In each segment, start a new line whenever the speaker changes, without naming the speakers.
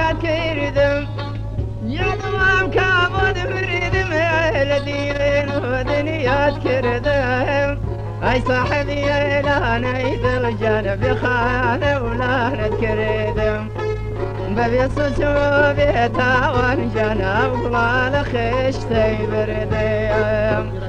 كردم يا ضمام كابود مردم الذين ودنيات كردم اي صاحبي لا نيد الجانب خانه ولا نتكردم ببيص بيتا وانجانا وقلال خشتي بردم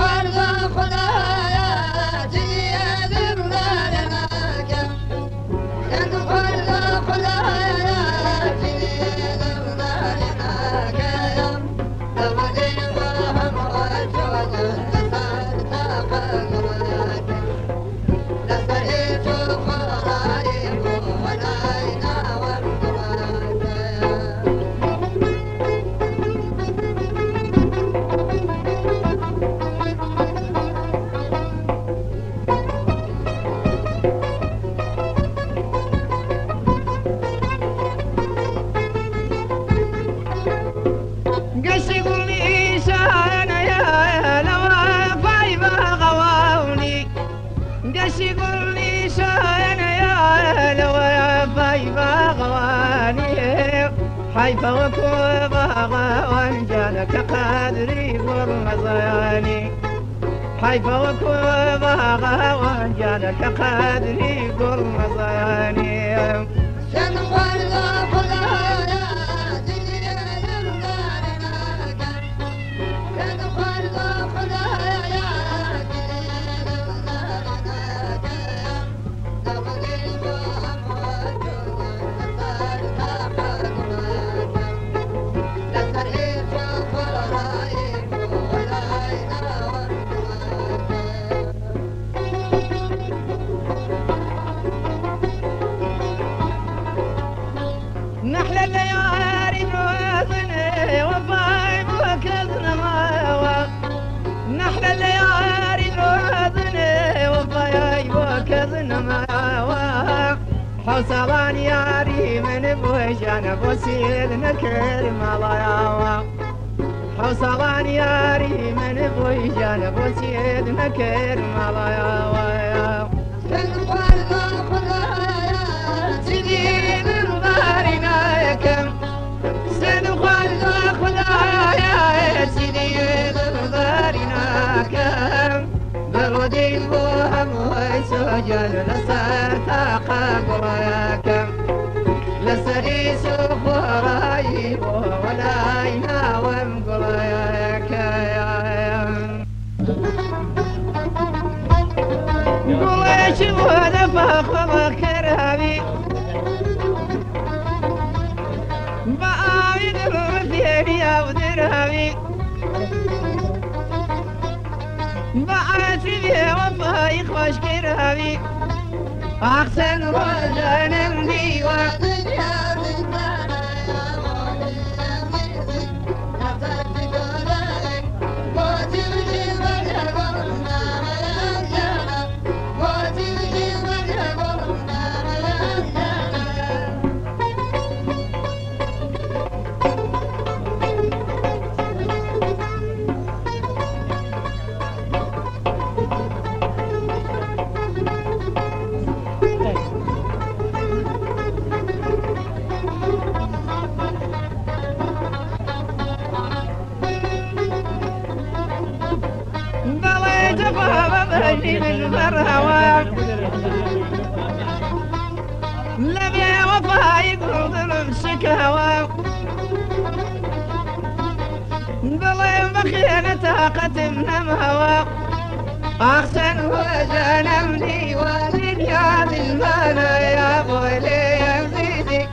حيفا وكوبا وانجانك قادري والمزياني حيفا وكوبا وانجانك قادري والمزياني نحلى الليالي نوازن وفاي وكذنا ماوا نحلى الليالي نوازن وفاي وكذنا ماوا حوصلان ياري من بوجانا بوسيد نكر مالاوا حوصلان ياري من بوجانا بوسيد نكر مالاوا سجل لسرت قبرك لسري سخرايب ولا يناوم قريك قريش وانا فخر كرامي بعايد الرثيني او درامي بعاتي وفاي خوش كرامي أحسن رجل لي وقدر بهجي بالفرهوى لم يوفى يقرض الشكاوى ظلم بخيانة قتمنا مهوى أحسن وجانا مني والدنيا المانا يا بولي يا مزيدي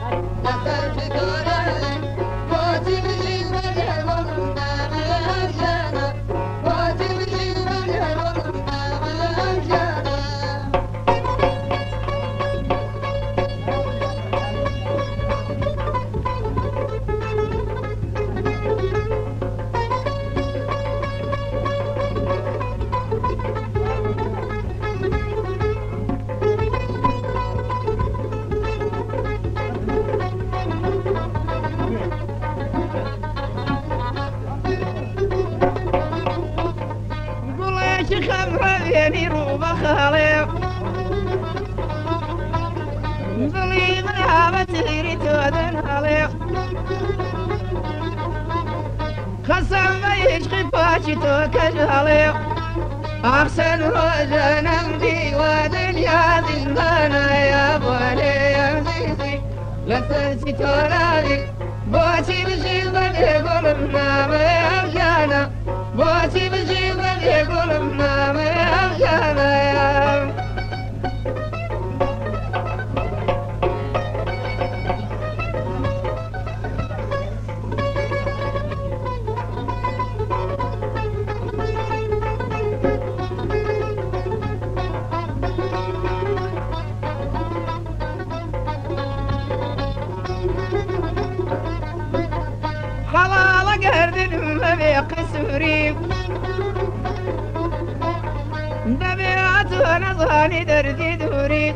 خمرة بيني وبخالي ظليم بتيري تودن عليق خصم بيشقي باشي توكل عليق أحسن وجنم دي ودنيا زندانا يا بولي يا زيزي لا تنسي تولادي بوتي بجيبك يقول منام يا جانا بوتي بجيبك يقول منام يا جانا يا قسوري دبيعت ونظاني دردي دوري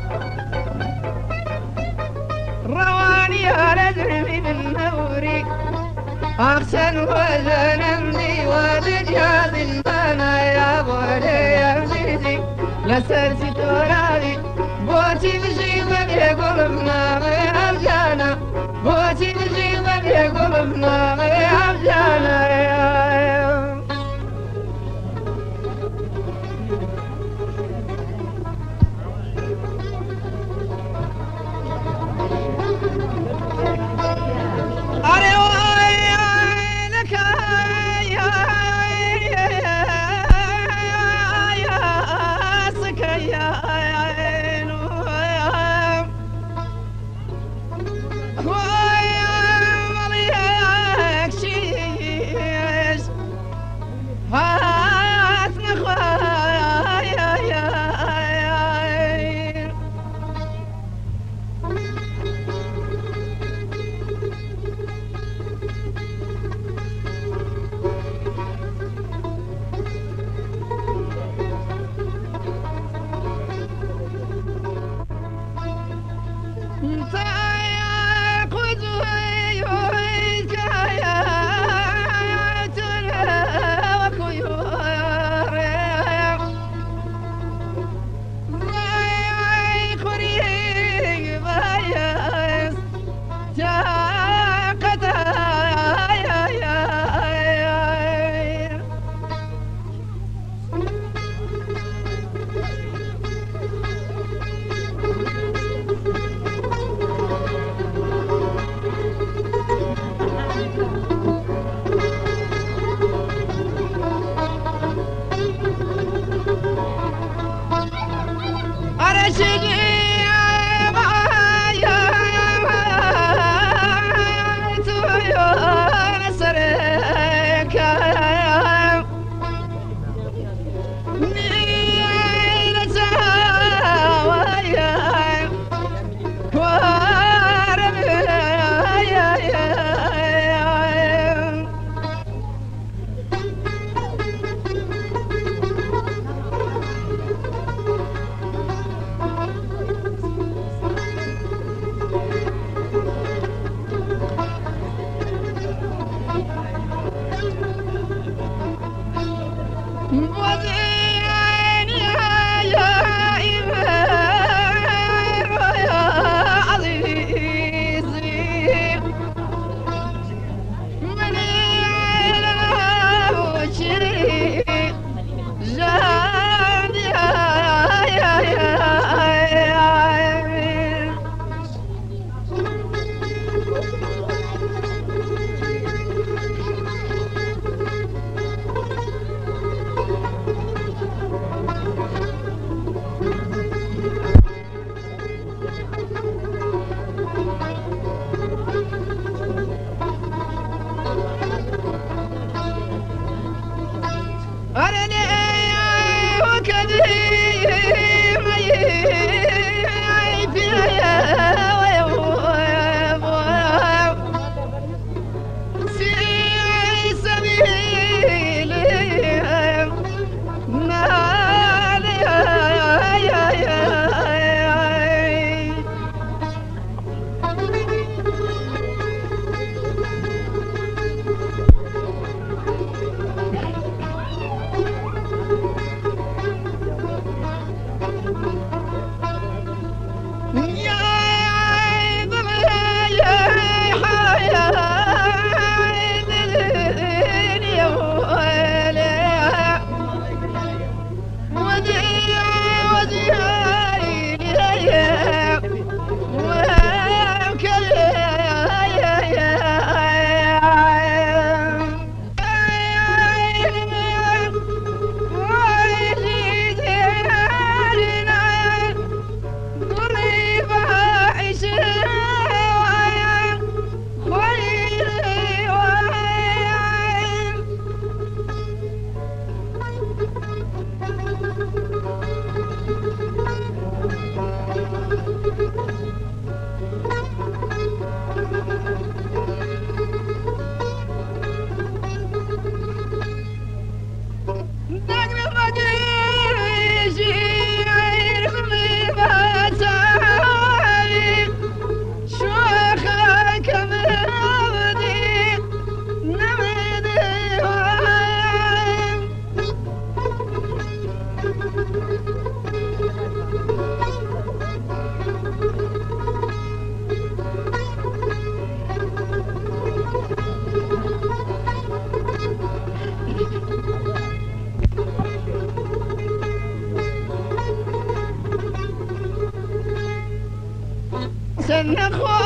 رواني على دربي بالنوري أحسن وجنم دي ودنيا زندانا يا بولي يا زيزي لسرسي تورادي بوتي بجيبك يقول منام يا جانا بوتي بجيبك يقول منام يا جانا سن خو